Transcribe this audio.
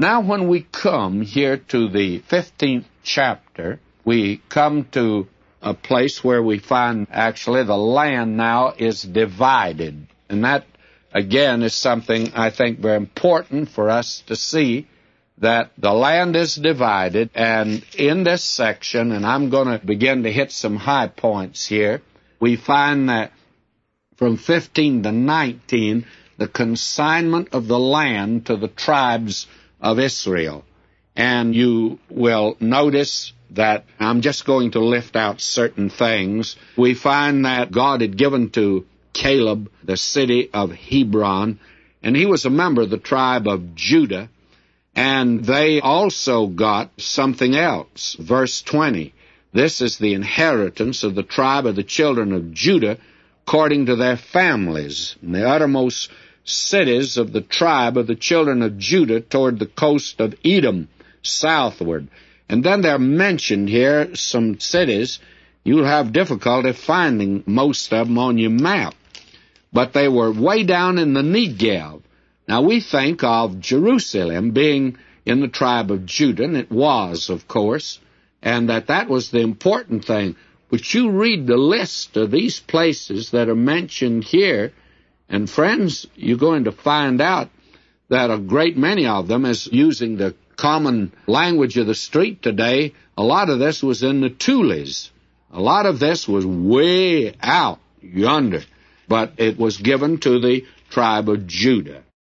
Now when we come here to the 15th chapter, we come to a place where we find actually the land now is divided. And that, again, is something I think very important for us to see, that the land is divided. And in this section, and I'm going to begin to hit some high points here, we find that from 15 to 19, the consignment of the land to the tribes of Israel. And you will notice that I'm just going to lift out certain things. We find that God had given to Caleb the city of Hebron, and he was a member of the tribe of Judah, and they also got something else. Verse 20, this is the inheritance of the tribe of the children of Judah according to their families, and the uttermost cities of the tribe of the children of Judah toward the coast of Edom, southward. And then they're mentioned here some cities. You'll have difficulty finding most of them on your map. But they were way down in the Negev. Now we think of Jerusalem being in the tribe of Judah, and it was, of course, and that was the important thing. But you read the list of these places that are mentioned here, and friends, you're going to find out that a great many of them, is using the common language of the street today, a lot of this was in the Tules. A lot of this was way out yonder, but it was given to the tribe of Judah.